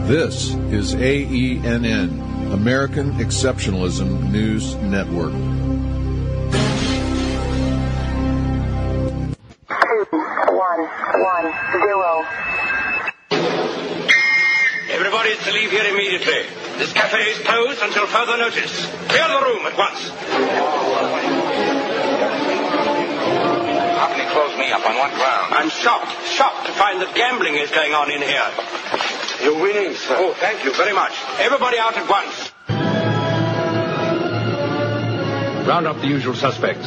This is AENN, American Exceptionalism News Network. 2110. Everybody is to leave here immediately. This cafe is closed until further notice. Clear the room at once. How can you close me up? On what ground? I'm shocked to find that gambling is going on in here. You're winning, sir. Oh, thank you very much. Everybody out at once. Round up the usual suspects.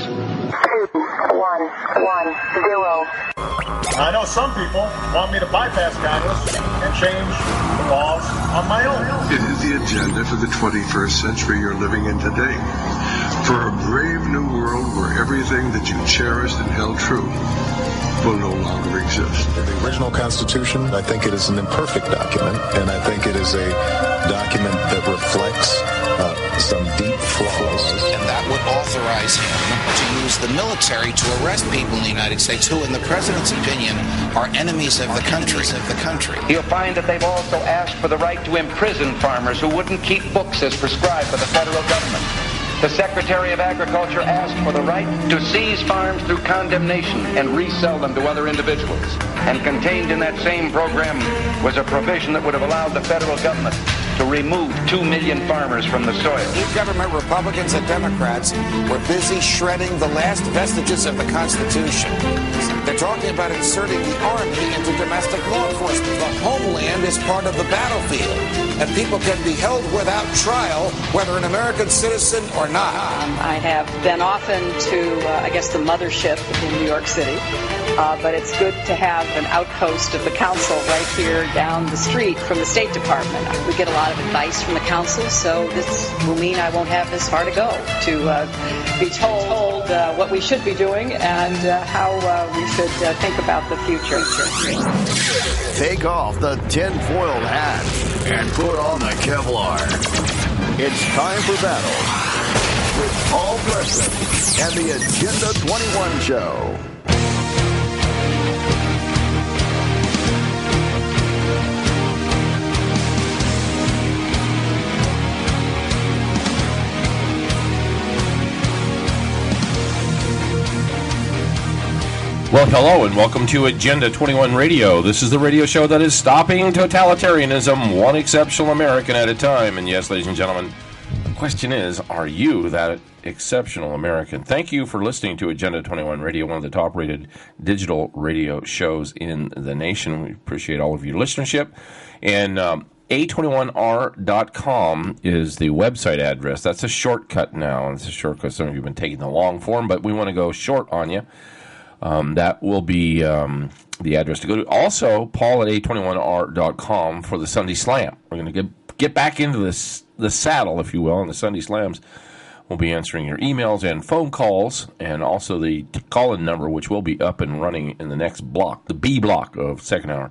2110. I know some people want me to bypass Congress and change the laws on my own. It is the agenda for the 21st century you're living in today. For a brave new world where everything that you cherished and held true will no longer exist. The original Constitution, I think it is an imperfect document, and I think it is a document that reflects some deep flaws. And that would authorize him to use the military to arrest people in the United States who, in the president's opinion, are enemies of the country. You'll find that they've also asked for the right to imprison farmers who wouldn't keep books as prescribed by the federal government. The Secretary of Agriculture asked for the right to seize farms through condemnation and resell them to other individuals. And contained in that same program was a provision that would have allowed the federal government to remove 2 million farmers from the soil. New government, Republicans and Democrats, were busy shredding the last vestiges of the Constitution. They're talking about inserting the Army into domestic law enforcement. The homeland is part of the battlefield, and people can be held without trial, whether an American citizen or not. I have been often to, the mothership in New York City, but it's good to have an outpost of the council right here down the street from the State Department. We get a lot of advice from the council, so this will mean I won't have this far to go to be told what we should be doing and how we should think about the future. Take off the tinfoil hat and put on the Kevlar. It's time for battle with Paul Preston and the Agenda 21 Show. Well, hello, and welcome to Agenda 21 Radio. This is the radio show that is stopping totalitarianism, one exceptional American at a time. And yes, ladies and gentlemen, the question is, are you that exceptional American? Thank you for listening to Agenda 21 Radio, one of the top-rated digital radio shows in the nation. We appreciate all of your listenership. And A21R.com is the website address. That's a shortcut now. It's a shortcut. Some of you have been taking the long form, but we want to go short on you. That will be the address to go to. Also, Paul at A21R.com for the Sunday Slam. We're going to get back into the saddle, if you will, on the Sunday Slams. We'll be answering your emails and phone calls, and also the call-in number, which will be up and running in the next block, the B block of second hour.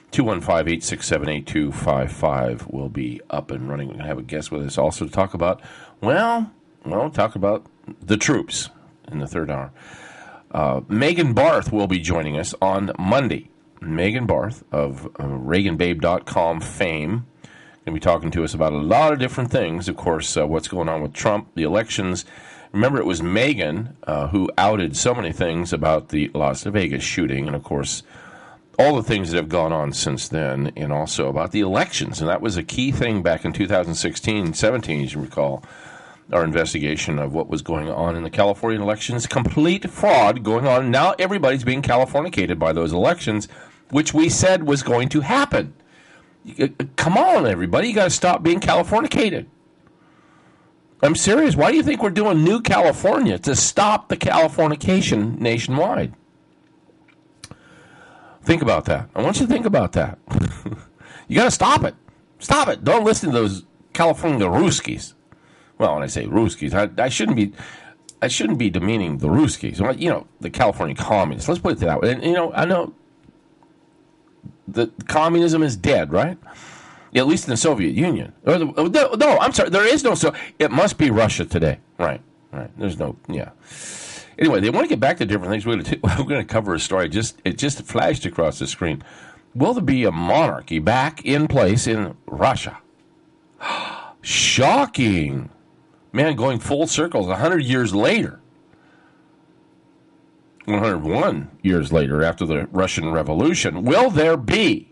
215-867-8255 will be up and running. We're going to have a guest with us also to talk about, talk about the troops in the third hour. Megan Barth will be joining us on Monday. Megan Barth of ReaganBabe.com fame. Going to be talking to us about a lot of different things. Of course, what's going on with Trump, the elections. Remember, it was Megan who outed so many things about the Las Vegas shooting, and of course, all the things that have gone on since then, and also about the elections. And that was a key thing back in 2016-17, as you recall. Our investigation of what was going on in the California elections. Complete fraud going on. Now everybody's being Californicated by those elections, which we said was going to happen. Come on, everybody. You got to stop being Californicated. I'm serious. Why do you think we're doing New California? To stop the Californication nationwide. Think about that. I want you to think about that. You got to stop it. Stop it. Don't listen to those California Ruskies. Well, when I say Ruskies, I shouldn't be demeaning the Ruskies. The California communists. Let's put it that way. And I know that communism is dead, right? At least in the Soviet Union. No, I'm sorry. There is no. So it must be Russia today, right? There's no. Yeah. Anyway, they want to get back to different things. We're going to cover a story. It just flashed across the screen. Will there be a monarchy back in place in Russia? Shocking. Man, going full circle 100 years later. 101 years later after the Russian Revolution. Will there be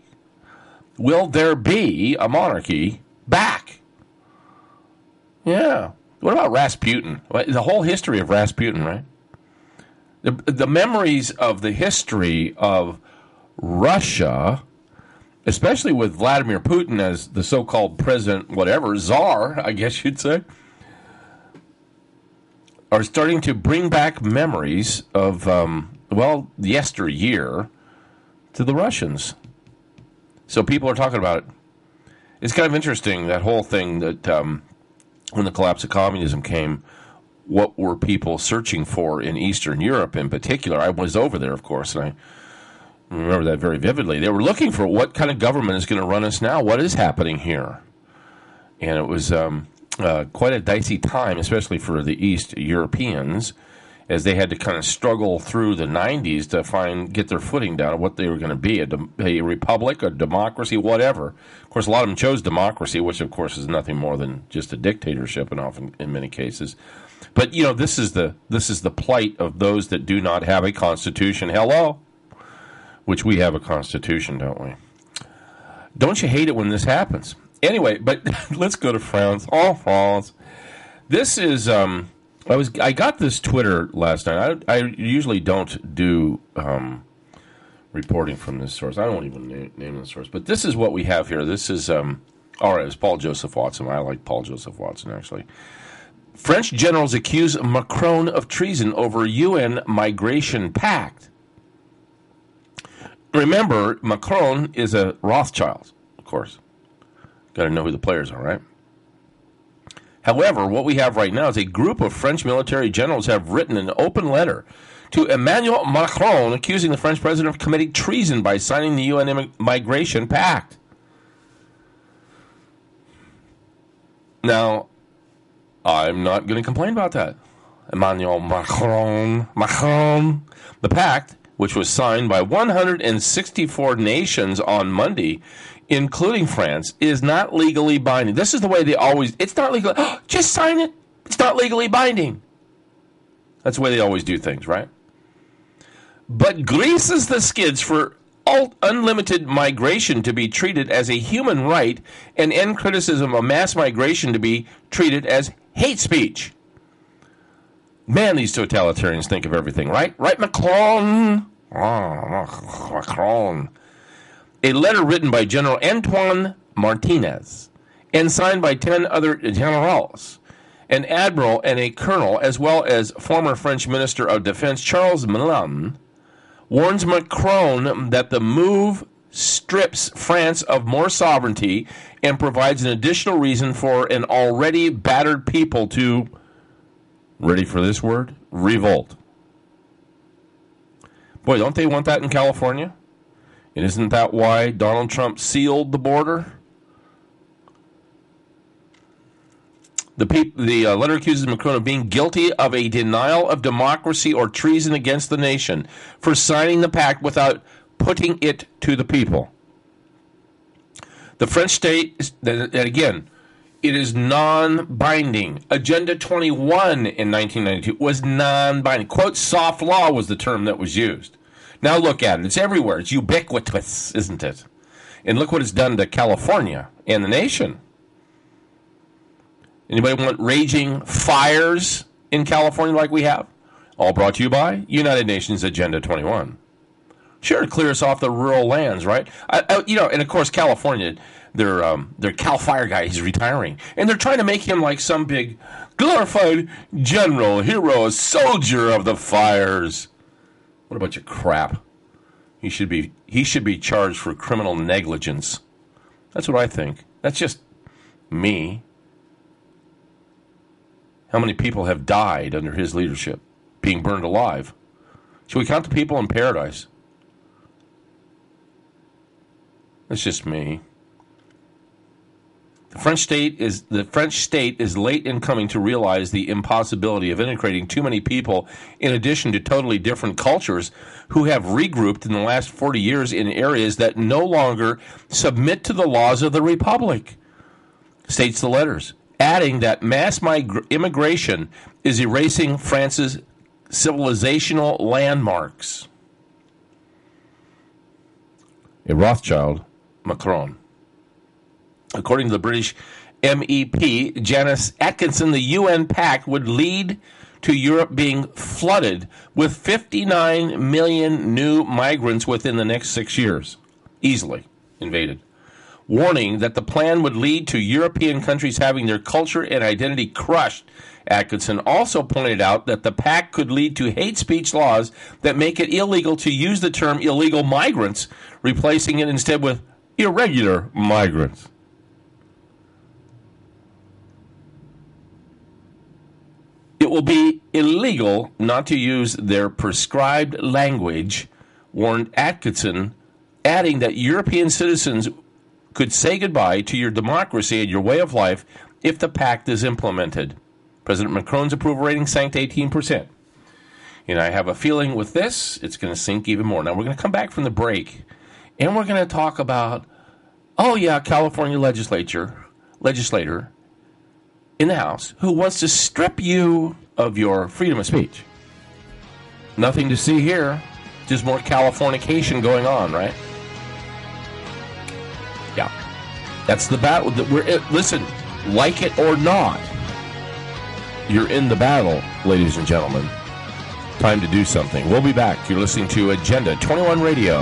a monarchy back? Yeah. What about Rasputin? The whole history of Rasputin, right? The memories of the history of Russia, especially with Vladimir Putin as the so-called president, whatever, czar, I guess you'd say, are starting to bring back memories of, yesteryear to the Russians. So people are talking about it. It's kind of interesting, that whole thing that when the collapse of communism came, what were people searching for in Eastern Europe in particular? I was over there, of course, and I remember that very vividly. They were looking for what kind of government is going to run us now. What is happening here? And it was quite a dicey time, especially for the East Europeans, as they had to kind of struggle through the 90s to get their footing down of what they were going to be, a republic, a democracy, whatever. Of course, a lot of them chose democracy, which, of course, is nothing more than just a dictatorship, and often in many cases. But, this is the plight of those that do not have a constitution. Hello? Which we have a constitution, don't we? Don't you hate it when this happens? Anyway, but let's go to France. Oh, France. This is, I got this Twitter last night. I usually don't do reporting from this source. I don't even name the source. But this is what we have here. This is, all right, it's Paul Joseph Watson. I like Paul Joseph Watson, actually. French generals accuse Macron of treason over UN migration pact. Remember, Macron is a Rothschild, of course. Got to know who the players are, right? However, what we have right now is a group of French military generals have written an open letter to Emmanuel Macron accusing the French president of committing treason by signing the UN migration pact. Now, I'm not going to complain about that. Emmanuel Macron, the pact, which was signed by 164 nations on Monday, including France, is not legally binding. This is the way it's not legal. Just sign it. It's not legally binding. That's the way they always do things, right? But greases the skids for unlimited migration to be treated as a human right and end criticism of mass migration to be treated as hate speech. Man, these totalitarians think of everything, right? Right, Macron? Oh, Macron. A letter written by General Antoine Martinez and signed by 10 other generals, an admiral and a colonel, as well as former French Minister of Defense Charles Milan, warns Macron that the move strips France of more sovereignty and provides an additional reason for an already battered people to, ready for this word, revolt. Boy, don't they want that in California? And isn't that why Donald Trump sealed the border? The letter accuses Macron of being guilty of a denial of democracy or treason against the nation for signing the pact without putting it to the people. The French state, and again, it is non-binding. Agenda 21 in 1992 was non-binding. Quote, soft law was the term that was used. Now look at it. It's everywhere. It's ubiquitous, isn't it? And look what it's done to California and the nation. Anybody want raging fires in California like we have? All brought to you by United Nations Agenda 21. Sure, clear us off the rural lands, right? And of course, California, their Cal Fire guy, he's retiring. And they're trying to make him like some big glorified general, hero, soldier of the fires. What a bunch of crap. He should be charged for criminal negligence. That's what I think. That's just me. How many people have died under his leadership, being burned alive? Should we count the people in paradise? That's just me. The The French state is late in coming to realize the impossibility of integrating too many people in addition to totally different cultures who have regrouped in the last 40 years in areas that no longer submit to the laws of the Republic, states the letters, adding that mass immigration is erasing France's civilizational landmarks. A Rothschild, Macron. According to the British MEP, Janice Atkinson, the UN pact would lead to Europe being flooded with 59 million new migrants within the next 6 years. Easily invaded. Warning that the plan would lead to European countries having their culture and identity crushed. Atkinson also pointed out that the pact could lead to hate speech laws that make it illegal to use the term illegal migrants, replacing it instead with irregular migrants. It will be illegal not to use their prescribed language, warned Atkinson, adding that European citizens could say goodbye to your democracy and your way of life if the pact is implemented. President Macron's approval rating sank to 18%. And I have a feeling with this, it's going to sink even more. Now, we're going to come back from the break, and we're going to talk about, California legislator in the House who wants to strip you of your freedom of speech. Nothing to see here. Just more Californication going on, right? Yeah. That's the battle that we're in. Listen, like it or not, you're in the battle, ladies and gentlemen. Time to do something. We'll be back. You're listening to Agenda 21 Radio.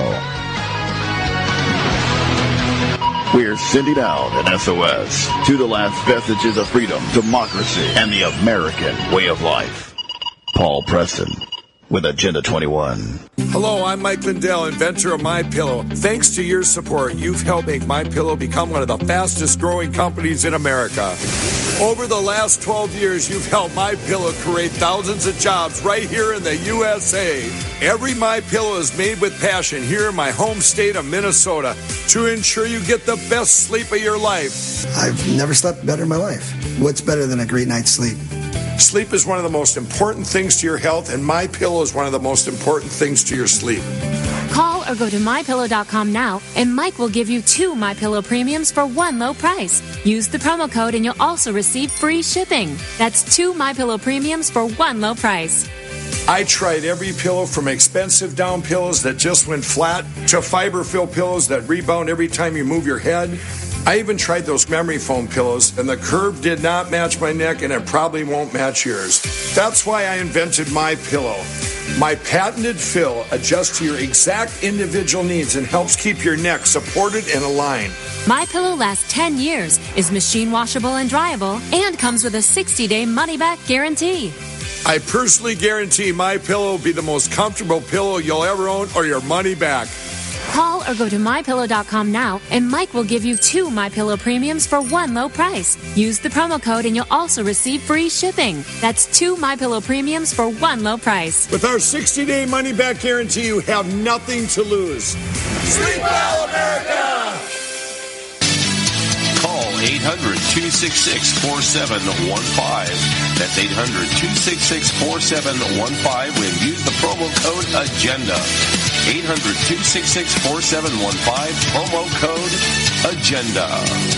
We're sending out an SOS to the last vestiges of freedom, democracy, and the American way of life. Paul Preston with Agenda 21. Hello, I'm Mike Lindell, inventor of MyPillow. Thanks to your support, you've helped make MyPillow become one of the fastest growing companies in America. Over the last 12 years, you've helped MyPillow create thousands of jobs right here in the USA. Every MyPillow is made with passion here in my home state of Minnesota to ensure you get the best sleep of your life. I've never slept better in my life. What's better than a great night's sleep? Sleep is one of the most important things to your health, and MyPillow is one of the most important things to your sleep. Call or go to MyPillow.com now, and Mike will give you 2 MyPillow premiums for one low price. Use the promo code, and you'll also receive free shipping. That's 2 MyPillow premiums for one low price. I tried every pillow from expensive down pillows that just went flat to fiber-filled pillows that rebound every time you move your head. I even tried those memory foam pillows, and the curve did not match my neck, and it probably won't match yours. That's why I invented MyPillow. My patented fill adjusts to your exact individual needs and helps keep your neck supported and aligned. MyPillow lasts 10 years, is machine washable and dryable, and comes with a 60-day money-back guarantee. I personally guarantee MyPillow will be the most comfortable pillow you'll ever own or your money back. Call or go to MyPillow.com now, and Mike will give you 2 MyPillow premiums for one low price. Use the promo code, and you'll also receive free shipping. That's 2 MyPillow premiums for one low price. With our 60-day money-back guarantee, you have nothing to lose. Sleep well, America! Call 800-266-4715. That's 800-266-4715 and use the promo code AGENDA. 800-266-4715, promo code AGENDA.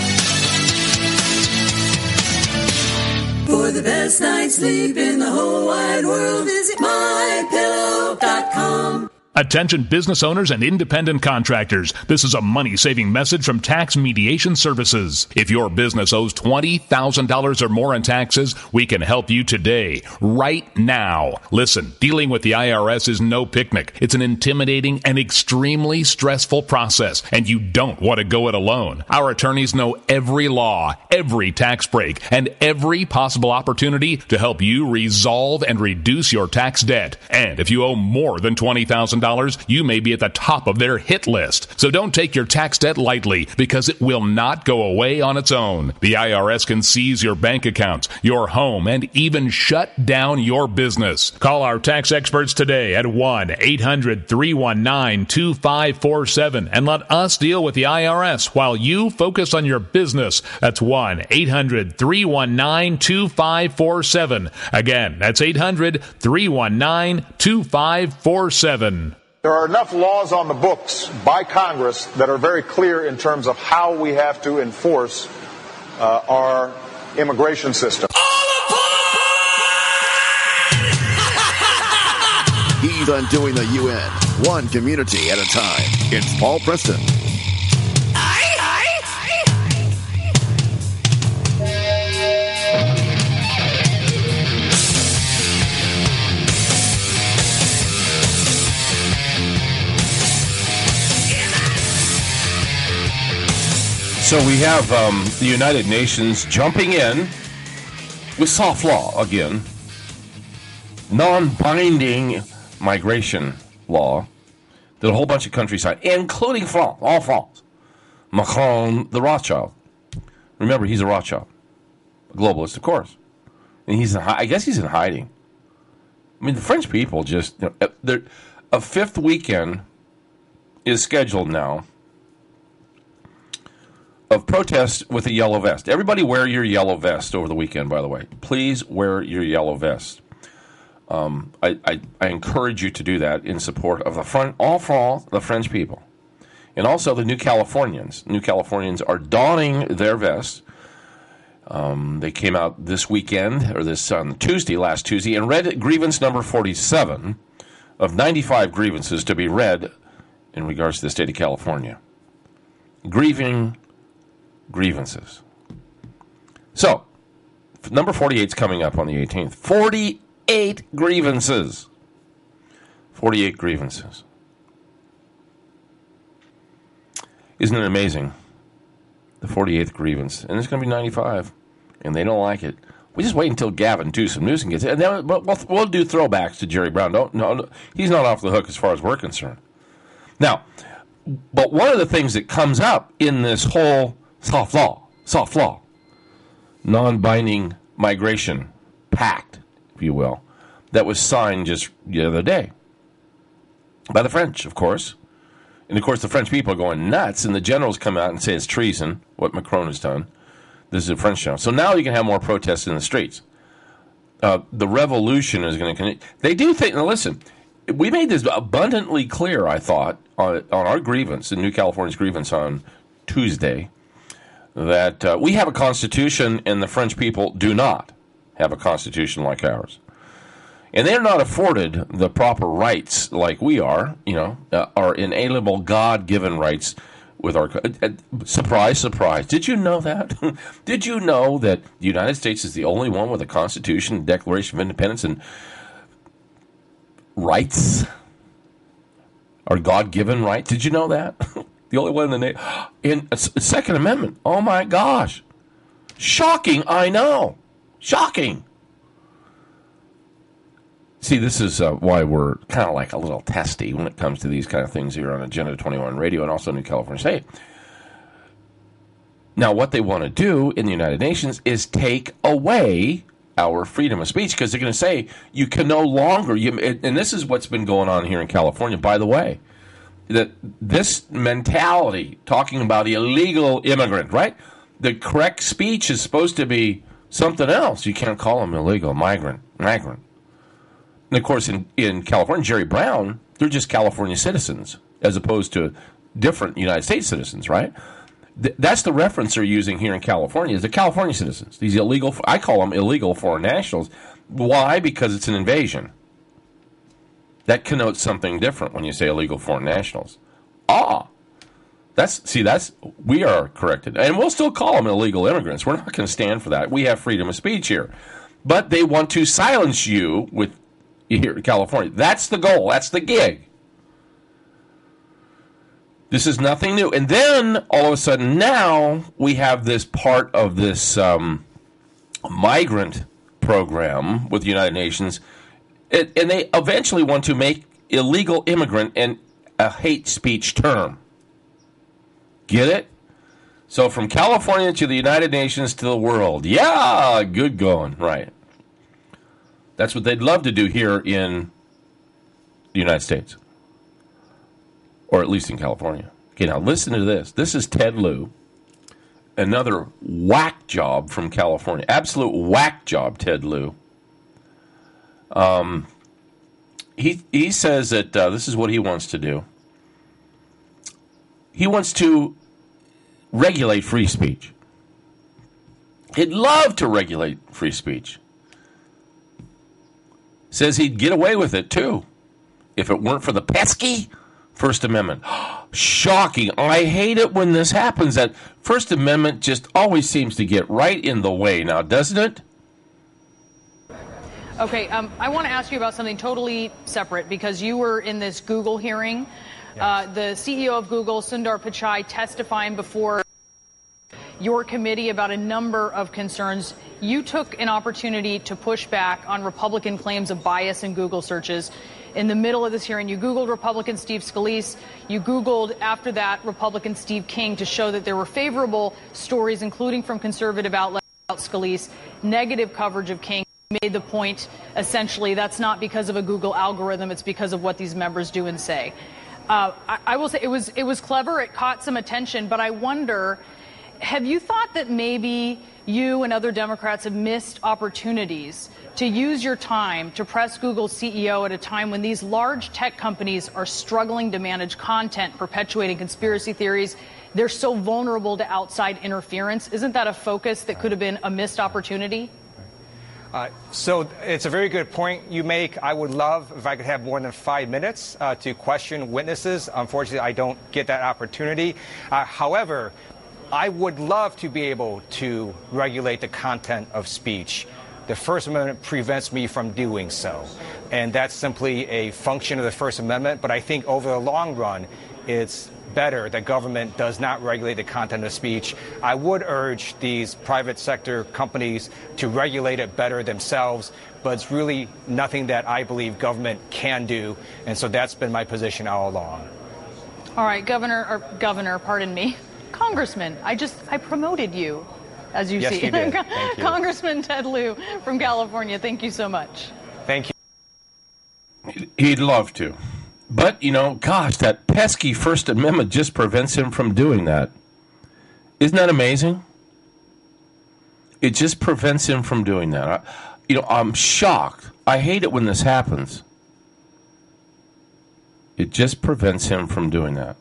For the best night's sleep in the whole wide world, visit MyPillow.com. Attention business owners and independent contractors. This is a money-saving message from Tax Mediation Services. If your business owes $20,000 or more in taxes, we can help you today, right now. Listen, dealing with the IRS is no picnic. It's an intimidating and extremely stressful process, and you don't want to go it alone. Our attorneys know every law, every tax break, and every possible opportunity to help you resolve and reduce your tax debt. And if you owe more than $20,000, $100,000, you may be at the top of their hit list. So don't take your tax debt lightly, because it will not go away on its own. The IRS can seize your bank accounts, your home, and even shut down your business. Call our tax experts today at 1-800-319-2547 and let us deal with the IRS while you focus on your business. That's 1-800-319-2547. Again, that's 800-319-2547. There are enough laws on the books by Congress that are very clear in terms of how we have to enforce our immigration system. He's undoing the UN, one community at a time. It's Paul Preston. So we have the United Nations jumping in with soft law again. Non-binding migration law that a whole bunch of countries signed, including France, all France. Macron, the Rothschild. Remember, he's a Rothschild. A globalist, of course. And I guess he's in hiding. I mean, the French people just... a fifth weekend is scheduled now of protests with a yellow vest. Everybody wear your yellow vest over the weekend, by the way. Please wear your yellow vest. I encourage you to do that in support of the French people. And also the New Californians. New Californians are donning their vests. They came out this weekend, or last Tuesday, and read grievance number 47 of 95 grievances to be read in regards to the state of California. Grieving grievances. So, number 48 is coming up on the 18th. 48 grievances. 48 grievances. Isn't it amazing? The 48th grievance. And it's going to be 95. And they don't like it. We just wait until Gavin Newsom gets it. And then we'll do throwbacks to Jerry Brown. No, he's not off the hook as far as we're concerned. Now, but one of the things that comes up in this whole soft law, non-binding migration pact, if you will, that was signed just the other day by the French, of course. And, of course, the French people are going nuts, and the generals come out and say it's treason, what Macron has done. This is a French general. So now you can have more protests in the streets. The revolution is going to continue. They do think, now listen, we made this abundantly clear, I thought, on our grievance, the New California's grievance on Tuesday, that we have a constitution and the French people do not have a constitution like ours. And they're not afforded the proper rights like we are, our inalienable God-given rights with our... surprise, surprise. Did you know that? Did you know that the United States is the only one with a constitution, Declaration of Independence, and rights? Our God-given rights? Did you know that? The only one in the Second Amendment. Oh, my gosh. Shocking, I know. Shocking. See, this is why we're kind of like a little testy when it comes to these kind of things here on Agenda 21 Radio and also New California State. Now, what they want to do in the United Nations is take away our freedom of speech, because they're going to say you can no longer, and this is what's been going on here in California, by the way, that this mentality, talking about the illegal immigrant, right? The correct speech is supposed to be something else. You can't call them illegal, migrant. And, of course, in California, Jerry Brown, they're just California citizens as opposed to different United States citizens, right? That's the reference they're using here in California is the California citizens. These illegal, I call them illegal foreign nationals. Why? Because it's an invasion. That connotes something different when you say illegal foreign nationals. We are corrected. And we'll still call them illegal immigrants. We're not going to stand for that. We have freedom of speech here. But they want to silence you here in California. That's the goal. That's the gig. This is nothing new. And then, all of a sudden, now we have this part of this migrant program with the United Nations, and they eventually want to make illegal immigrant a hate speech term. Get it? So from California to the United Nations to the world. Yeah, good going. Right. That's what they'd love to do here in the United States. Or at least in California. Okay, now listen to this. This is Ted Lieu. Another whack job from California. Absolute whack job, Ted Lieu. He says that this is what he wants to do. He wants to regulate free speech. He'd love to regulate free speech. Says he'd get away with it, too, if it weren't for the pesky First Amendment. Shocking. I hate it when this happens. That First Amendment just always seems to get right in the way now, doesn't it? Okay, I want to ask you about something totally separate, because you were in this Google hearing. Yes. The CEO of Google, Sundar Pichai, testifying before your committee about a number of concerns. You took an opportunity to push back on Republican claims of bias in Google searches. In the middle of this hearing, you Googled Republican Steve Scalise. You Googled, after that, Republican Steve King to show that there were favorable stories, including from conservative outlets about Scalise, negative coverage of King. Made the point, essentially, that's not because of a Google algorithm. It's because of what these members do and say. I will say it was clever. It caught some attention. But I wonder, have you thought that maybe you and other Democrats have missed opportunities to use your time to press Google's CEO at a time when these large tech companies are struggling to manage content, perpetuating conspiracy theories? They're so vulnerable to outside interference. Isn't that a focus that could have been a missed opportunity? So it's a very good point you make. I would love if I could have more than 5 minutes to question witnesses. Unfortunately, I don't get that opportunity. However, I would love to be able to regulate the content of speech. The First Amendment prevents me from doing so. And that's simply a function of the First Amendment. But I think over the long run, it's better that government does not regulate the content of speech. I would urge these private sector companies to regulate it better themselves, but it's really nothing that I believe government can do, and so that's been my position all along. All right, Governor, pardon me, Congressman, I promoted you, as you see. You did. Thank you. Congressman Ted Lieu from California, thank you so much. Thank you. He'd love to. But, gosh, that pesky First Amendment just prevents him from doing that. Isn't that amazing? It just prevents him from doing that. I'm shocked. I hate it when this happens. It just prevents him from doing that.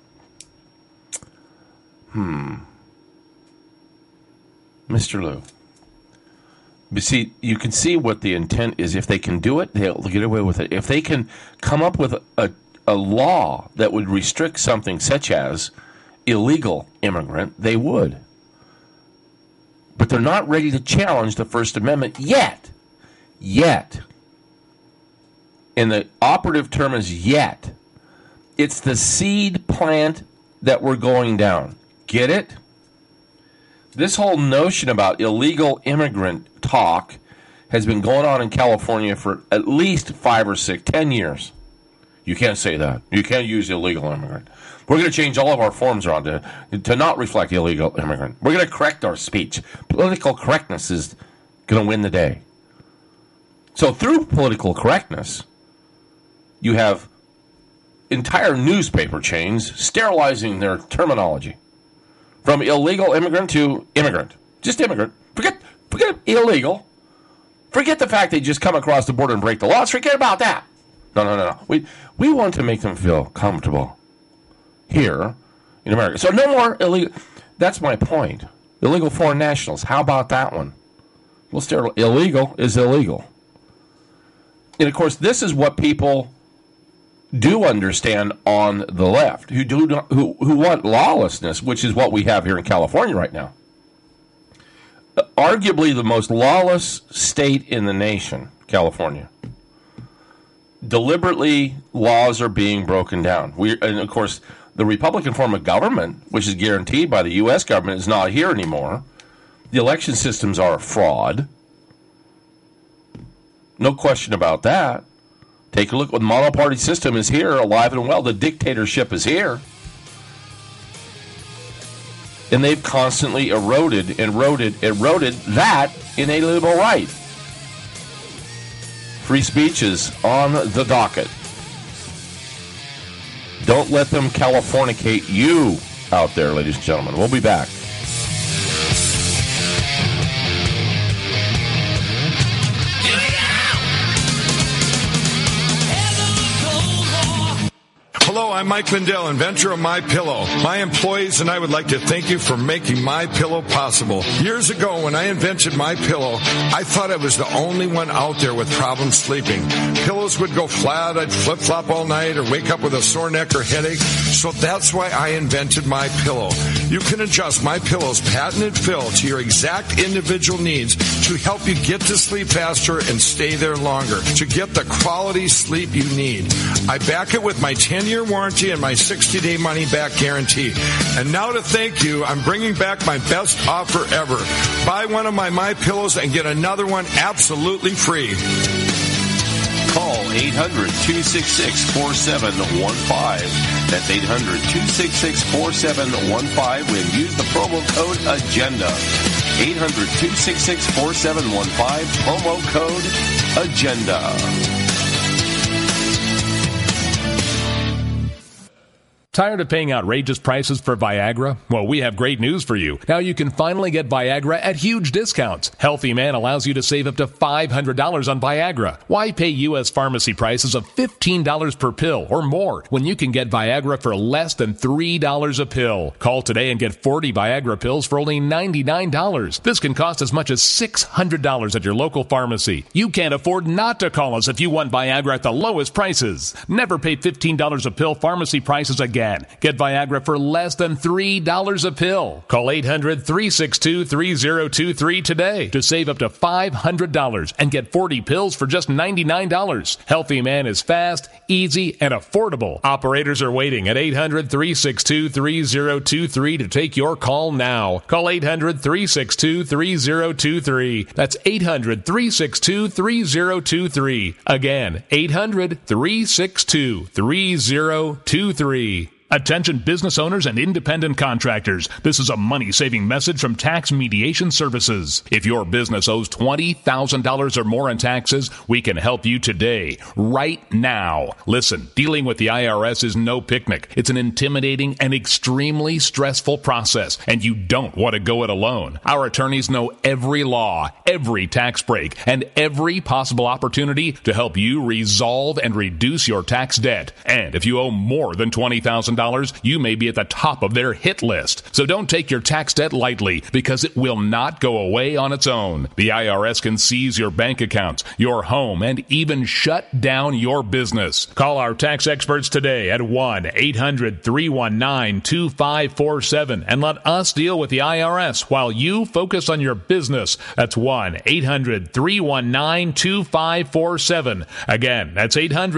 Mr. Lieu. But see, you can see what the intent is. If they can do it, they'll get away with it. If they can come up with a law that would restrict something such as illegal immigrant, they would. But they're not ready to challenge the First Amendment yet. Yet. And the operative term is yet. It's the seed plant that we're going down. Get it? This whole notion about illegal immigrant talk has been going on in California for at least 5 or 6, 10 years. You can't say that. You can't use illegal immigrant. We're going to change all of our forms around to not reflect illegal immigrant. We're going to correct our speech. Political correctness is going to win the day. So through political correctness, you have entire newspaper chains sterilizing their terminology. From illegal immigrant to immigrant. Just immigrant. Forget illegal. Forget the fact they just come across the border and break the laws. Forget about that. No. We want to make them feel comfortable here in America. So no more illegal. That's my point. Illegal foreign nationals. How about that one? Well, illegal is illegal. And, of course, this is what people do understand on the left, who want lawlessness, which is what we have here in California right now. Arguably the most lawless state in the nation, California. Deliberately, laws are being broken down. And, of course, the Republican form of government, which is guaranteed by the U.S. government, is not here anymore. The election systems are a fraud. No question about that. Take a look. The monoparty system is here, alive and well. The dictatorship is here. And they've constantly eroded that inalienable right. Free speech is on the docket. Don't let them Californicate you out there, ladies and gentlemen. We'll be back. Hello, I'm Mike Lindell, inventor of MyPillow. My employees and I would like to thank you for making MyPillow possible. Years ago, when I invented MyPillow, I thought I was the only one out there with problems sleeping. Pillows would go flat, I'd flip-flop all night, or wake up with a sore neck or headache. So that's why I invented MyPillow. You can adjust MyPillow's patented fill to your exact individual needs to help you get to sleep faster and stay there longer, to get the quality sleep you need. I back it with my 10-year warranty and my 60-day money-back guarantee. And now to thank you, I'm bringing back my best offer ever. Buy one of my MyPillows and get another one absolutely free. Call 800-266-4715. That's 800-266-4715 and use the promo code AGENDA. 800-266-4715, promo code AGENDA. Tired of paying outrageous prices for Viagra? Well, we have great news for you. Now you can finally get Viagra at huge discounts. Healthy Man allows you to save up to $500 on Viagra. Why pay U.S. pharmacy prices of $15 per pill or more when you can get Viagra for less than $3 a pill? Call today and get 40 Viagra pills for only $99. This can cost as much as $600 at your local pharmacy. You can't afford not to call us if you want Viagra at the lowest prices. Never pay $15 a pill pharmacy prices again. Get Viagra for less than $3 a pill. Call 800-362-3023 today to save up to $500 and get 40 pills for just $99. Healthy Man is fast, easy, and affordable. Operators are waiting at 800-362-3023 to take your call now. Call 800-362-3023. That's 800-362-3023. Again, 800-362-3023. Attention business owners and independent contractors. This is a money-saving message from Tax Mediation Services. If your business owes $20,000 or more in taxes, we can help you today, right now. Listen, dealing with the IRS is no picnic. It's an intimidating and extremely stressful process, and you don't want to go it alone. Our attorneys know every law, every tax break, and every possible opportunity to help you resolve and reduce your tax debt. And if you owe more than $20,000, you may be at the top of their hit list. So don't take your tax debt lightly, because it will not go away on its own. The IRS can seize your bank accounts, your home, and even shut down your business. Call our tax experts today at 1-800-319-2547 and let us deal with the IRS while you focus on your business. That's 1-800-319-2547. Again, that's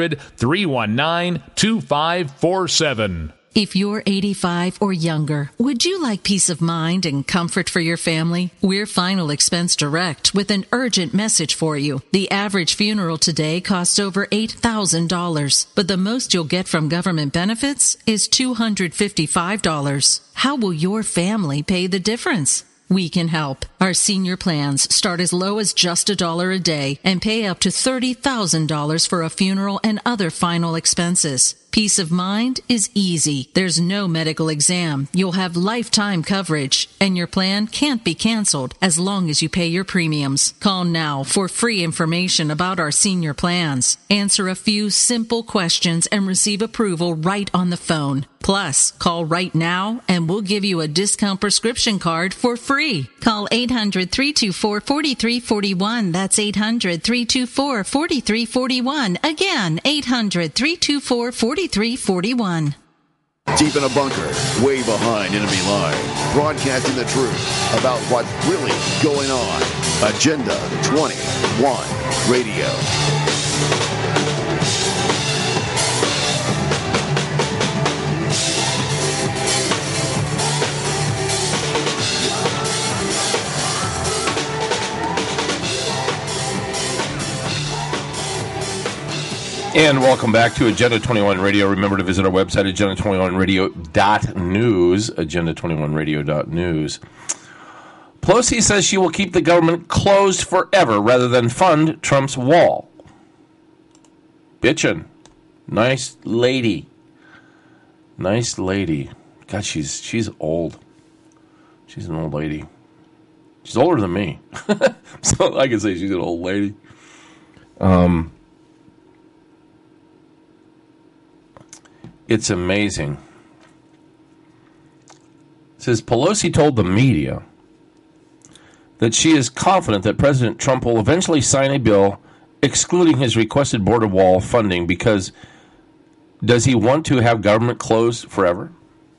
800-319-2547. If you're 85 or younger, would you like peace of mind and comfort for your family? We're Final Expense Direct with an urgent message for you. The average funeral today costs over $8,000, but the most you'll get from government benefits is $255. How will your family pay the difference? We can help. Our senior plans start as low as just $1 a day and pay up to $30,000 for a funeral and other final expenses. Peace of mind is easy. There's no medical exam. You'll have lifetime coverage, and your plan can't be canceled as long as you pay your premiums. Call now for free information about our senior plans. Answer a few simple questions and receive approval right on the phone. Plus, call right now and we'll give you a discount prescription card for free. Call 800-324-4341. That's 800-324-4341. Again, 800-324-4341. Deep in a bunker, way behind enemy lines, broadcasting the truth about what's really going on. Agenda 21 Radio. And welcome back to Agenda 21 Radio. Remember to visit our website, agenda21radio.news, agenda21radio.news. Pelosi says she will keep the government closed forever rather than fund Trump's wall. Bitchin'. Nice lady. Nice lady. God, she's old. She's an old lady. She's older than me. So I can say she's an old lady. It's amazing. It says Pelosi told the media that she is confident that President Trump will eventually sign a bill excluding his requested border wall funding because does he want to have government closed forever?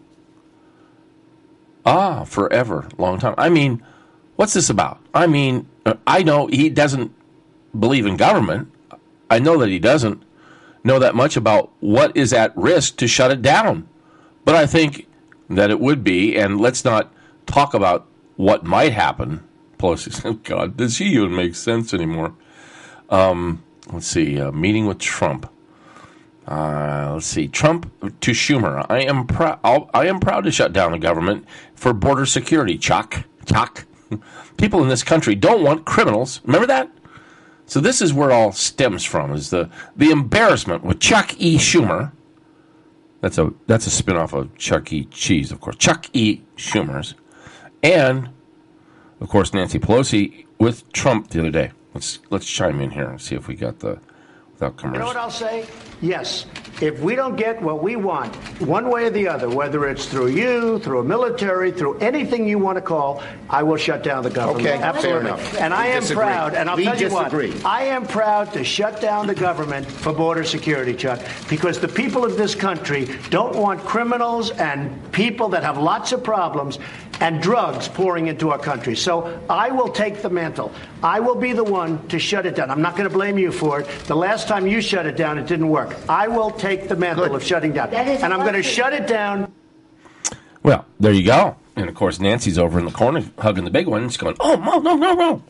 Forever. Long time. I mean, what's this about? I mean, I know he doesn't believe in government. I know that he doesn't know that much about what is at risk to shut it down. But I think that it would be, and let's not talk about what might happen. Pelosi said, God, does she even make sense anymore? Let's see, meeting with Trump. Let's see, Trump to Schumer. I am proud to shut down the government for border security. Chuck. People in this country don't want criminals. Remember that? So this is where it all stems from, is the embarrassment with Chuck E. Schumer. That's a spinoff of Chuck E. Cheese, of course. Chuck E. Schumer's. And, of course, Nancy Pelosi with Trump the other day. Let's chime in here and see if we got the without commercial. You know what I'll say? Yes. If we don't get what we want, one way or the other, whether it's through you, through a military, through anything you want to call, I will shut down the government. Okay, absolutely. fair enough. And I am proud, and I'll tell you what, disagree. I am proud to shut down the government for border security, Chuck, because the people of this country don't want criminals and people that have lots of problems and drugs pouring into our country. So I will take the mantle. I will be the one to shut it down. I'm not going to blame you for it. The last time you shut it down, it didn't work. I will take the mantle of shutting down. And I'm going to shut it down. Well, there you go. And, of course, Nancy's over in the corner hugging the big one. She's going, oh, no.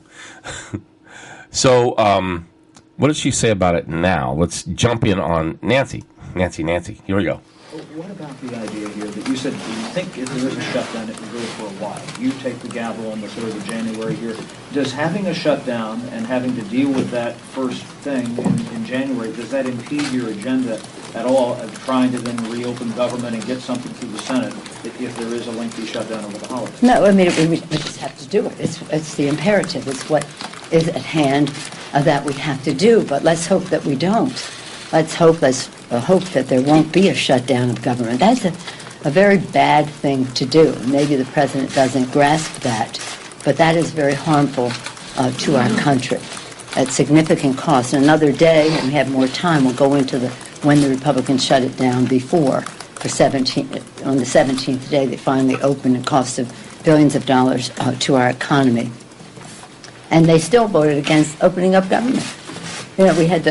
So what does she say about it now? Let's jump in on Nancy. Nancy. Here we go. What about the idea here that you said you think if there is a shutdown, it will go for a while? You take the gavel on the 3rd of January here. Does having a shutdown and having to deal with that first thing in January, does that impede your agenda at all of trying to then reopen government and get something through the Senate if there is a lengthy shutdown over the holidays? No, I mean, we just have to do it. It's the imperative. It's what is at hand that we have to do. But let's hope that we don't. Let's hope that there won't be a shutdown of government. That's a very bad thing to do. Maybe the president doesn't grasp that, but that is very harmful to our country at significant cost. Another day, and we have more time, we'll go into when the Republicans shut it down before. On the 17th day, they finally opened. It cost of billions of dollars to our economy. And they still voted against opening up government. You know, we had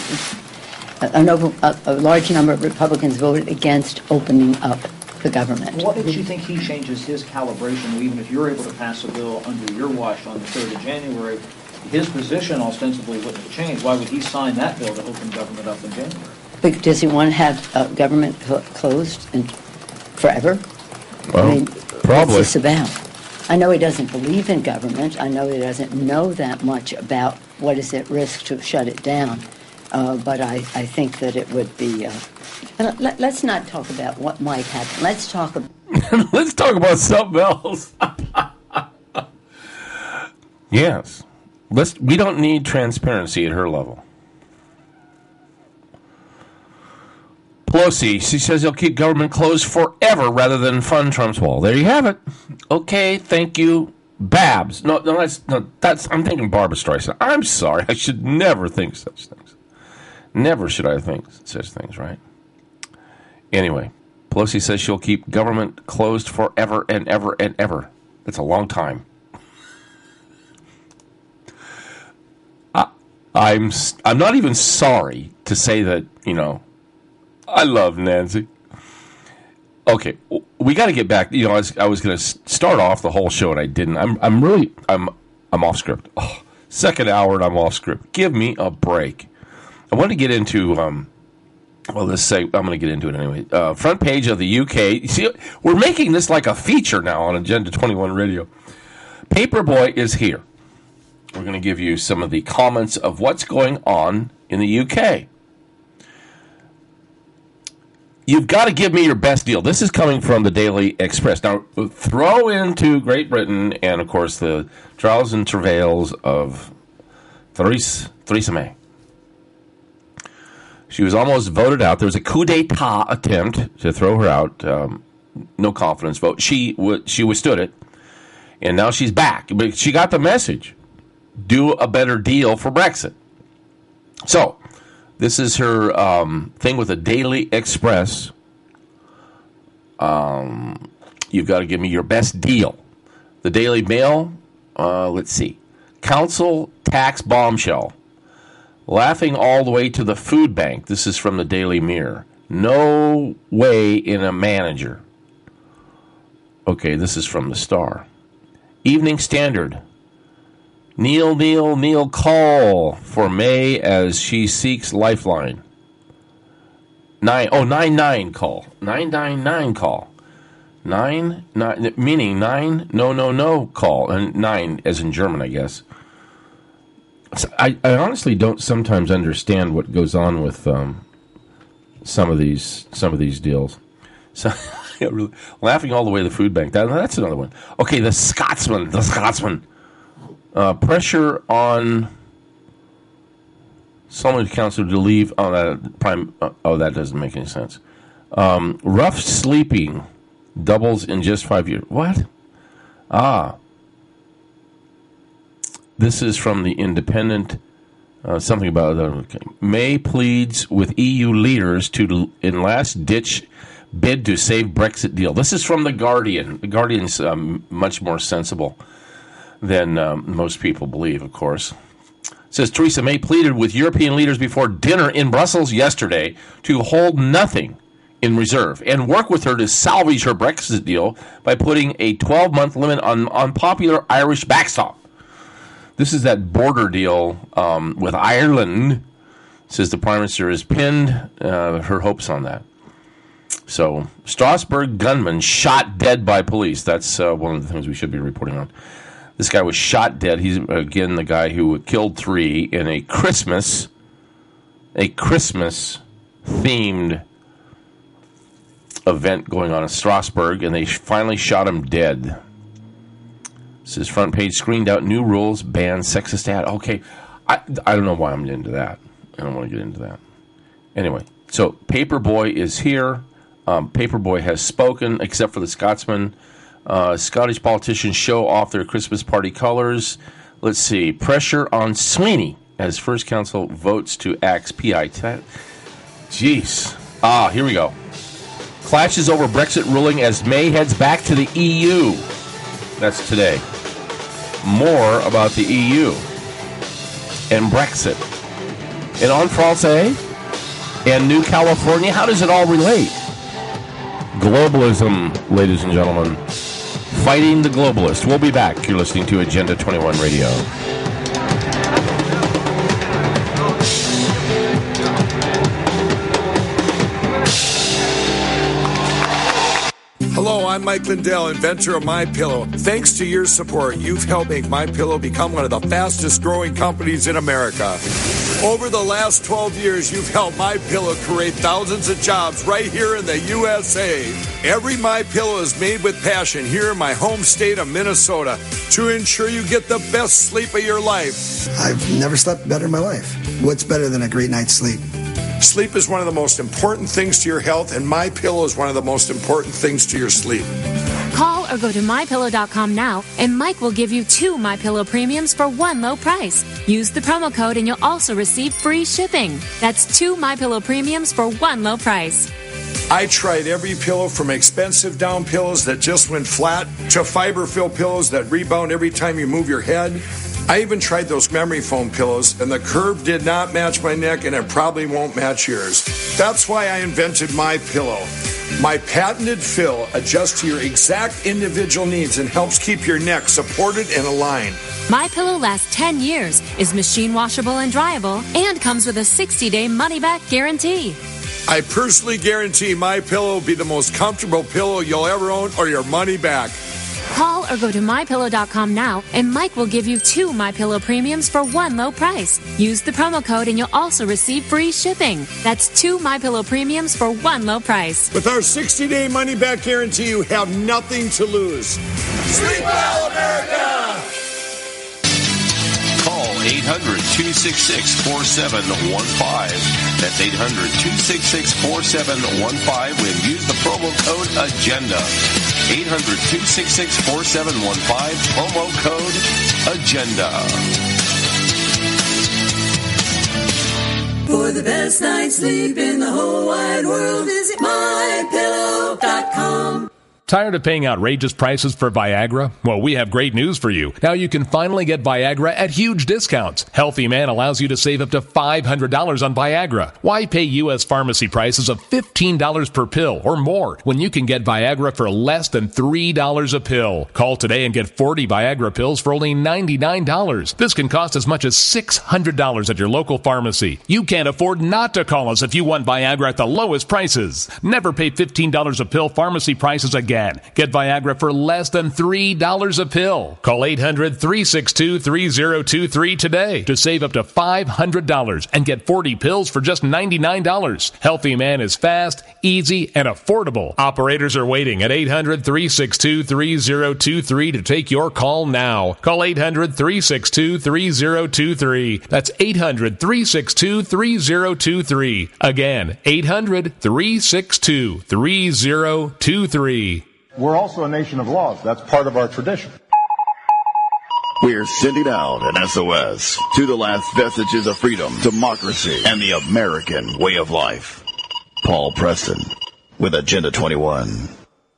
a large number of Republicans voted against opening up the government. What makes you think he changes his calibration, even if you're able to pass a bill under your watch on the 3rd of January? His position ostensibly wouldn't have changed. Why would he sign that bill to open government up in January? Does he want to have government closed forever? Well, I mean, probably. What's this about? I know he doesn't believe in government. I know he doesn't know that much about what is at risk to shut it down. But I think that it would be. Let's not talk about what might happen. Let's talk about. Let's talk about something else. Yes, we don't need transparency at her level. Pelosi, she says he'll keep government closed forever rather than fund Trump's wall. There you have it. Okay, thank you. Babs. No, that's. I'm thinking Barbara Streisand. I'm sorry. I should never think such things. Never should I think such things, right? Anyway, Pelosi says she'll keep government closed forever and ever and ever. That's a long time. I'm not even sorry to say that, I love Nancy. Okay, we got to get back. I was going to start off the whole show and I didn't. I'm off script. Oh, second hour and I'm off script. Give me a break. I want to get into, I'm going to get into it anyway. Front page of the UK. See, we're making this like a feature now on Agenda 21 Radio. Paperboy is here. We're going to give you some of the comments of what's going on in the UK. You've got to give me your best deal. This is coming from the Daily Express. Now, throw into Great Britain and, of course, the trials and travails of Theresa May. She was almost voted out. There was a coup d'etat attempt to throw her out. No confidence vote. She withstood it, and now she's back. But she got the message. Do a better deal for Brexit. So, this is her thing with the Daily Express. You've got to give me your best deal. The Daily Mail, let's see. Council tax bombshell. Laughing all the way to the food bank. This is from the Daily Mirror. No way in a manager. Okay, this is from the Star. Evening Standard. Kneel call for May as she seeks lifeline. 999 call. 999 call. 9 meaning 9 no call. And 9 as in German, I guess. So I honestly don't sometimes understand what goes on with some of these deals. So really, laughing all the way to the food bank. That's another one. Okay, the Scotsman. Pressure on Solomon Council to leave on that prime. That doesn't make any sense. Rough sleeping doubles in just 5 years. What? This is from the Independent. Something about May pleads with EU leaders in last-ditch bid to save Brexit deal. This is from The Guardian. The Guardian's much more sensible than most people believe, of course. It says Theresa May pleaded with European leaders before dinner in Brussels yesterday to hold nothing in reserve and work with her to salvage her Brexit deal by putting a 12-month limit on popular Irish backstop. This is that border deal with Ireland. Says the Prime Minister has pinned her hopes on that. So, Strasbourg gunman shot dead by police. That's one of the things we should be reporting on. This guy was shot dead. He's, again, the guy who killed 3 in a Christmas-themed event going on in Strasbourg, and they finally shot him dead. This is front page, screened out new rules, ban sexist ad. Okay, I don't know why I'm into that. I don't want to get into that. Anyway, so Paperboy is here. Paperboy has spoken, except for the Scotsman. Scottish politicians show off their Christmas party colors. Let's see. Pressure on Sweeney as First Council votes to axe PI. Jeez. Here we go. Clashes over Brexit ruling as May heads back to the EU. That's today. More about the EU and Brexit. And en français and New California. How does it all relate? Globalism, ladies and gentlemen. Fighting the globalist. We'll be back. You're listening to Agenda 21 Radio. Hello, I'm Mike Lindell, inventor of MyPillow. Thanks to your support, you've helped make MyPillow become one of the fastest growing companies in America. Over the last 12 years, you've helped MyPillow create thousands of jobs right here in the USA. Every MyPillow is made with passion here in my home state of Minnesota to ensure you get the best sleep of your life. I've never slept better in my life. What's better than a great night's sleep? Sleep is one of the most important things to your health, and MyPillow is one of the most important things to your sleep. Call or go to MyPillow.com now, and Mike will give you 2 MyPillow premiums for one low price. Use the promo code, and you'll also receive free shipping. That's 2 MyPillow premiums for one low price. I tried every pillow from expensive down pillows that just went flat to fiber-filled pillows that rebound every time you move your head. I even tried those memory foam pillows, and the curve did not match my neck, and it probably won't match yours. That's why I invented MyPillow. My patented fill adjusts to your exact individual needs and helps keep your neck supported and aligned. MyPillow lasts 10 years, is machine washable and dryable, and comes with a 60-day money-back guarantee. I personally guarantee MyPillow will be the most comfortable pillow you'll ever own or your money back. Call or go to MyPillow.com now, and Mike will give you 2 MyPillow premiums for one low price. Use the promo code, and you'll also receive free shipping. That's 2 MyPillow premiums for one low price. With our 60-day money-back guarantee, you have nothing to lose. Sleep well, America! Call 800-266-4715. That's 800-266-4715 and use the promo code AGENDA. 800-266-4715, promo code AGENDA. For the best night's sleep in the whole wide world, visit MyPillow.com. Tired of paying outrageous prices for Viagra? Well, we have great news for you. Now you can finally get Viagra at huge discounts. Healthy Man allows you to save up to $500 on Viagra. Why pay U.S. pharmacy prices of $15 per pill or more when you can get Viagra for less than $3 a pill? Call today and get 40 Viagra pills for only $99. This can cost as much as $600 at your local pharmacy. You can't afford not to call us if you want Viagra at the lowest prices. Never pay $15 a pill pharmacy prices again. Get Viagra for less than $3 a pill. Call 800-362-3023 today to save up to $500 and get 40 pills for just $99. Healthy Man is fast, easy, and affordable. Operators are waiting at 800-362-3023 to take your call now. Call 800-362-3023. That's 800-362-3023. Again, 800-362-3023. We're also a nation of laws. That's part of our tradition. We're sending out an SOS to the last vestiges of freedom, democracy, and the American way of life. Paul Preston with Agenda 21.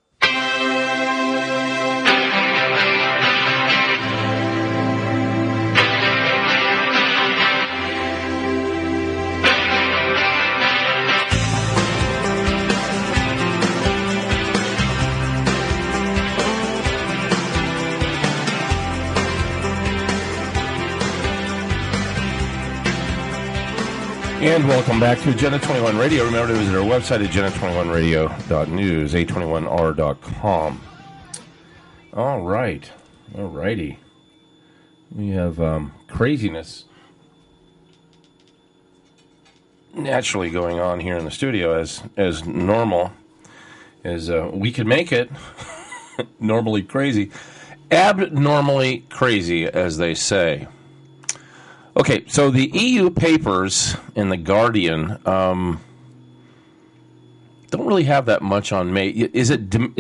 And welcome back to Agenda 21 Radio. Remember to visit our website, agenda21radio.news, a21r.com. All right. All righty. We have craziness naturally going on here in the studio as normal, as we can make it. Normally crazy. Abnormally crazy, as they say. Okay, so the EU papers in The Guardian don't really have that much on May. It's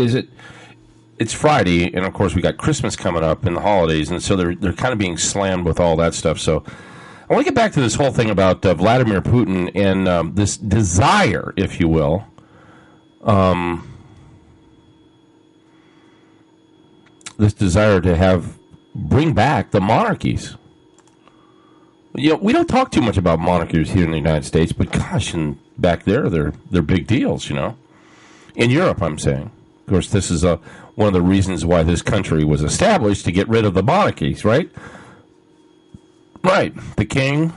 Friday, and of course we got Christmas coming up and the holidays, and so they're kind of being slammed with all that stuff. So I want to get back to this whole thing about Vladimir Putin and this desire, if you will, this desire to bring back the monarchies. You know, we don't talk too much about monarchies here in the United States, but gosh, and back there, they're big deals, you know. In Europe, I'm saying. Of course, this is one of the reasons why this country was established, to get rid of the monarchies, right? Right. The king.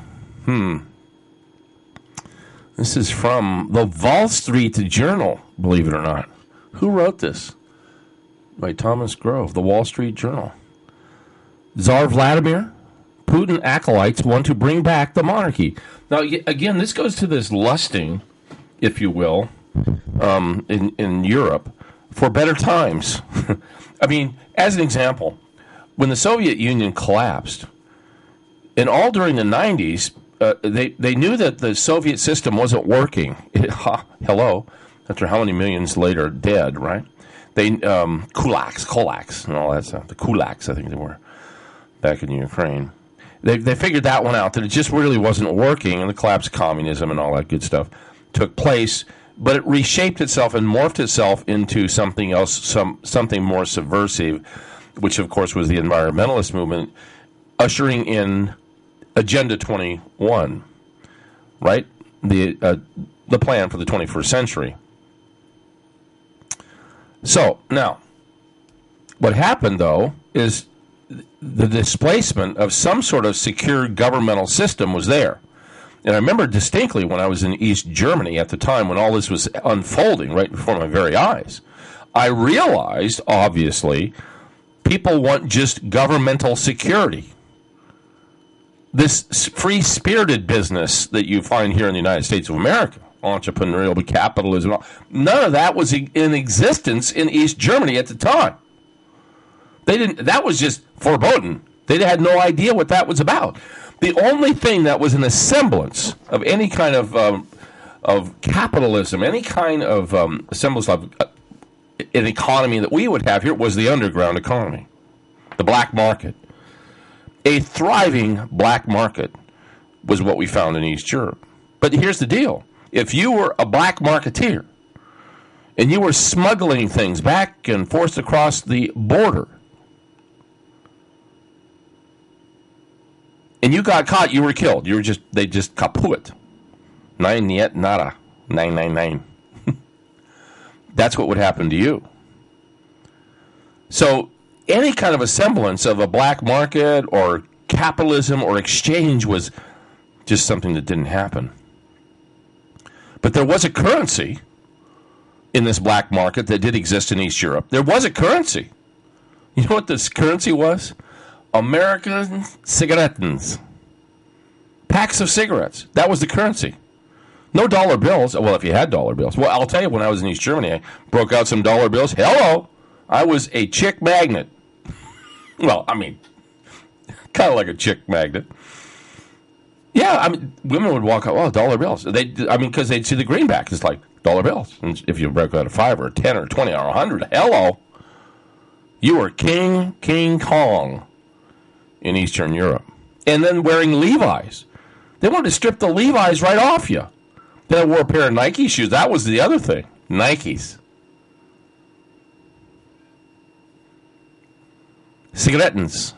This is from the Wall Street Journal, believe it or not. Who wrote this? By Thomas Grove, the Wall Street Journal. Tsar Vladimir, Putin acolytes want to bring back the monarchy. Now, again, this goes to this lusting, if you will, in Europe for better times. I mean, as an example, when the Soviet Union collapsed, and all during the 90s, they knew that the Soviet system wasn't working. Hello, after how many millions later dead, right? They kulaks, and all that stuff. The kulaks, I think they were, back in Ukraine. They figured that one out, that it just really wasn't working, and the collapse of communism and all that good stuff took place. But it reshaped itself and morphed itself into something else, something more subversive, which, of course, was the environmentalist movement, ushering in Agenda 21, right? The plan for the 21st century. So, now, what happened, though, is the displacement of some sort of secure governmental system was there. And I remember distinctly when I was in East Germany at the time when all this was unfolding right before my very eyes. I realized, obviously, people want just governmental security. This free-spirited business that you find here in the United States of America, entrepreneurial capitalism, none of that was in existence in East Germany at the time. They didn't. That was just foreboding. They had no idea what that was about. The only thing that was in a semblance of any kind of capitalism, any kind of semblance of an economy that we would have here was the underground economy, the black market. A thriving black market was what we found in East Europe. But here's the deal. If you were a black marketeer and you were smuggling things back and forth across the border, and you got caught, you were killed. They just kaput. Nine yet nada. 999. That's what would happen to you. So any kind of a semblance of a black market or capitalism or exchange was just something that didn't happen. But there was a currency in this black market that did exist in East Europe. There was a currency. You know what this currency was? American cigarettes. Packs of cigarettes. That was the currency. No dollar bills. Well, if you had dollar bills. Well, I'll tell you, when I was in East Germany, I broke out some dollar bills. Hello! I was a chick magnet. Well, I mean, kind of like a chick magnet. Yeah, I mean, women would walk out, oh, dollar bills. Because they'd see the greenback. It's like dollar bills. And if you broke out a 5 or a 10 or 20 or 100, hello! You were King Kong in Eastern Europe. And then wearing Levi's. They wanted to strip the Levi's right off you. Then I wore a pair of Nike shoes. That was the other thing. Nikes. Cigarettes.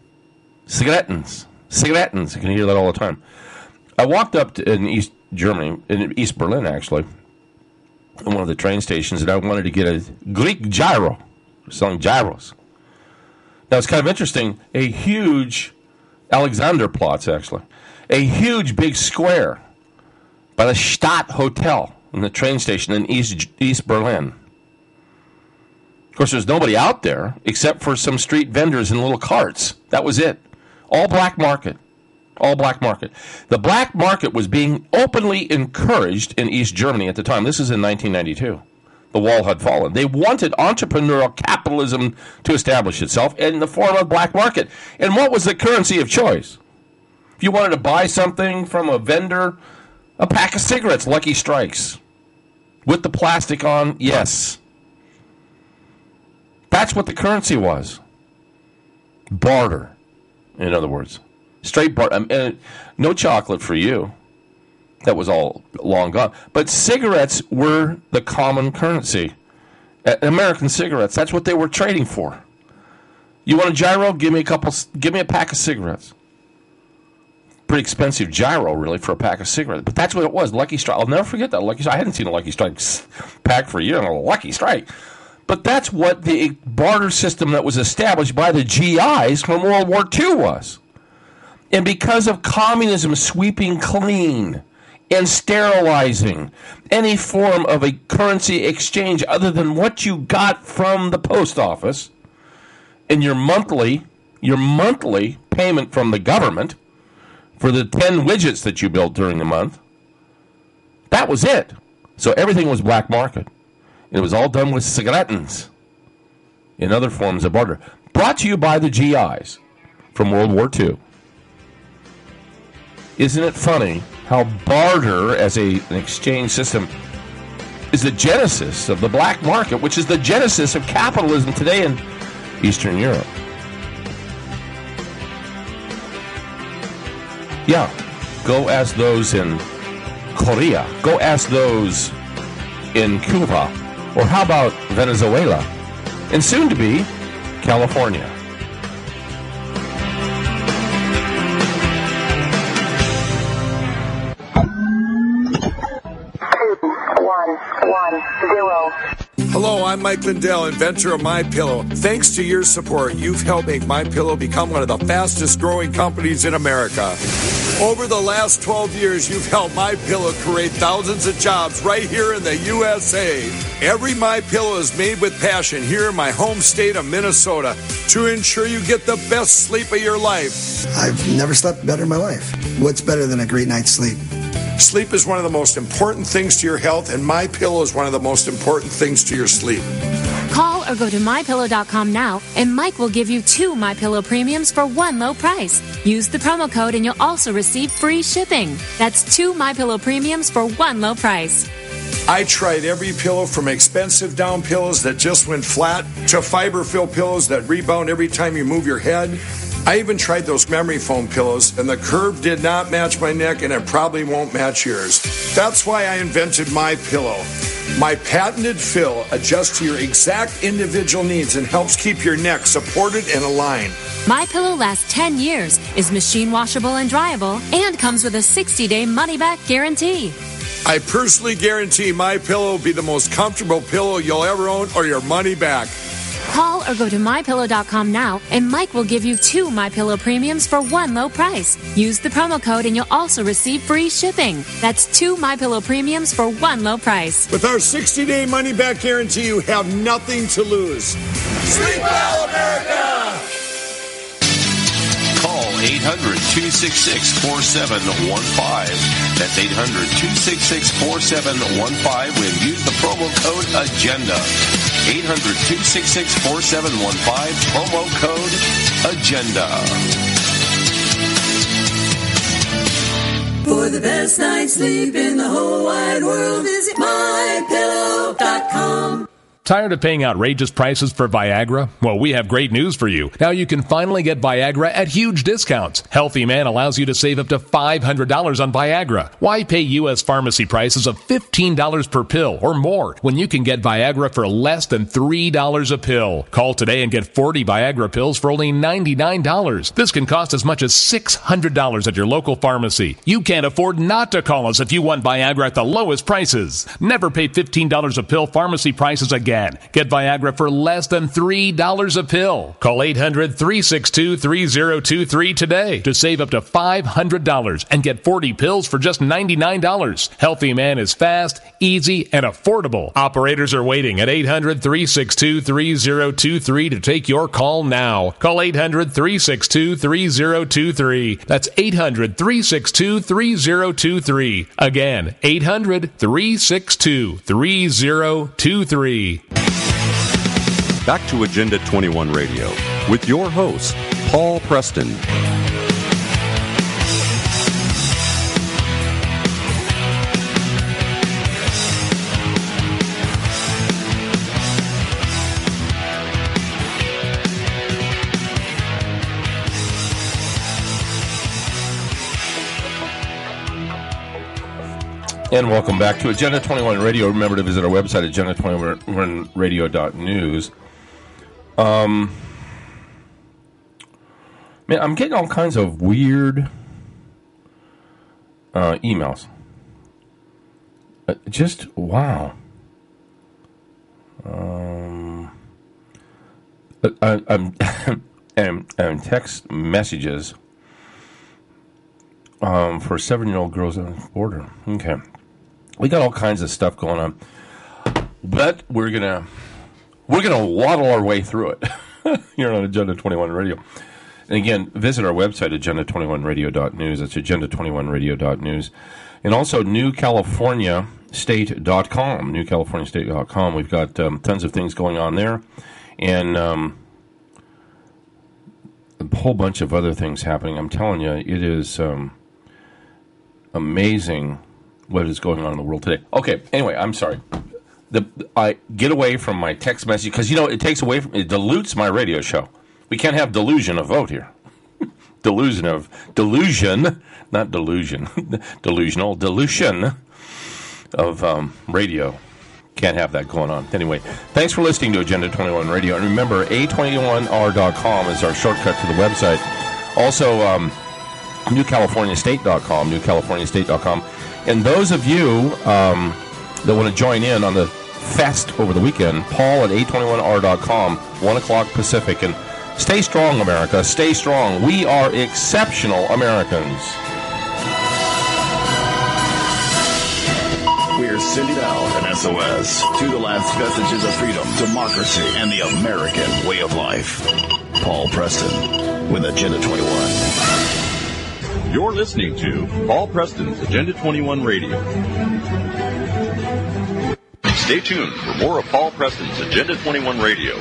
You can hear that all the time. I walked up in East Germany, in East Berlin actually, in one of the train stations, and I wanted to get a Greek gyro. Selling gyros. Now, it's kind of interesting. A huge Alexanderplatz, actually. A huge big square by the Stadt Hotel in the train station in East Berlin. Of course, there's nobody out there except for some street vendors in little carts. That was it. All black market. All black market. The black market was being openly encouraged in East Germany at the time. This is in 1992. The wall had fallen. They wanted entrepreneurial capitalism to establish itself in the form of black market. And what was the currency of choice? If you wanted to buy something from a vendor, a pack of cigarettes, Lucky Strikes, with the plastic on, yes. That's what the currency was. Barter, in other words. Straight barter. No chocolate for you. That was all long gone. But cigarettes were the common currency. American cigarettes, that's what they were trading for. You want a gyro? Give me a pack of cigarettes. Pretty expensive gyro, really, for a pack of cigarettes. But that's what it was, Lucky Strike. I'll never forget that Lucky Strike. I hadn't seen a Lucky Strike pack for a year, and a Lucky Strike. But that's what the barter system that was established by the GIs from World War II was. And because of communism sweeping clean and sterilizing any form of a currency exchange other than what you got from the post office and your monthly payment from the government for the 10 widgets that you built during the month, that was it. So everything was black market. It was all done with cigarettes and other forms of barter. Brought to you by the GIs from World War II. Isn't it funny how barter as an exchange system is the genesis of the black market, which is the genesis of capitalism today in Eastern Europe? Yeah, go ask those in Korea. Go ask those in Cuba. Or how about Venezuela? And soon to be California. Hello, I'm Mike Lindell, inventor of MyPillow. Thanks to your support, you've helped make MyPillow become one of the fastest growing companies in America. Over the last 12 years, you've helped MyPillow create thousands of jobs right here in the USA. Every MyPillow is made with passion here in my home state of Minnesota to ensure you get the best sleep of your life. I've never slept better in my life. What's better than a great night's sleep? Sleep is one of the most important things to your health, and MyPillow is one of the most important things to your sleep. Call or go to MyPillow.com now, and Mike will give you 2 MyPillow premiums for one low price. Use the promo code, and you'll also receive free shipping. That's 2 MyPillow premiums for one low price. I tried every pillow from expensive down pillows that just went flat to fiber-filled pillows that rebound every time you move your head. I even tried those memory foam pillows, and the curve did not match my neck, and it probably won't match yours. That's why I invented MyPillow. My patented fill adjusts to your exact individual needs and helps keep your neck supported and aligned. MyPillow lasts 10 years, is machine washable and dryable, and comes with a 60-day money-back guarantee. I personally guarantee MyPillow will be the most comfortable pillow you'll ever own, or your money back. Call or go to MyPillow.com now, and Mike will give you 2 MyPillow premiums for one low price. Use the promo code, and you'll also receive free shipping. That's 2 MyPillow premiums for one low price. With our 60-day money-back guarantee, you have nothing to lose. Sleep well, America! Call 800-266-4715. That's 800-266-4715 and use the promo code AGENDA. 800-266-4715, promo code AGENDA. For the best night's sleep in the whole wide world, visit MyPillow.com. Tired of paying outrageous prices for Viagra? Well, we have great news for you. Now you can finally get Viagra at huge discounts. Healthy Man allows you to save up to $500 on Viagra. Why pay U.S. pharmacy prices of $15 per pill or more when you can get Viagra for less than $3 a pill? Call today and get 40 Viagra pills for only $99. This can cost as much as $600 at your local pharmacy. You can't afford not to call us if you want Viagra at the lowest prices. Never pay $15 a pill pharmacy prices again. Get Viagra for less than $3 a pill. Call 800-362-3023 today to save up to $500 and get 40 pills for just $99. Healthy Man is fast, easy, and affordable. Operators are waiting at 800-362-3023 to take your call now. Call 800-362-3023. That's 800-362-3023. Again, 800-362-3023. Back to Agenda 21 Radio with your host, Paul Preston. And welcome back to Agenda 21 Radio. Remember to visit our website, agenda21radio.news. Man, I'm getting all kinds of weird emails. Just, wow. I'm text messages for 7-year-old girls on the border. Okay. We got all kinds of stuff going on. But we're gonna waddle our way through it here on Agenda 21 Radio. And again, visit our website, agenda21radio.news. That's agenda21radio.news. And also newcaliforniastate.com. Newcaliforniastate.com. We've got tons of things going on there. And a whole bunch of other things happening. I'm telling you, it is amazing what is going on in the world today. Okay, anyway, I'm sorry. I get away from my text message because, it takes away from, it dilutes my radio show. We can't have delusion of vote here. Delusion, not delusion. Dilution of radio. Can't have that going on. Anyway, thanks for listening to Agenda 21 Radio. And remember, a21r.com is our shortcut to the website. Also, newcaliforniastate.com, newcaliforniastate.com. And those of you that want to join in on the Fest over the weekend. Paul at a21r.com, 1 o'clock Pacific. And stay strong, America. Stay strong. We are exceptional Americans. We're sending out an SOS to the last vestiges of freedom, democracy, and the American way of life. Paul Preston with Agenda 21. You're listening to Paul Preston's Agenda 21 Radio. Stay tuned for more of Paul Preston's Agenda 21 Radio.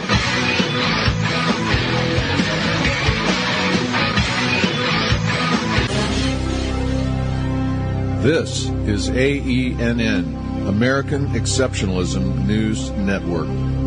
This is AENN, American Exceptionalism News Network.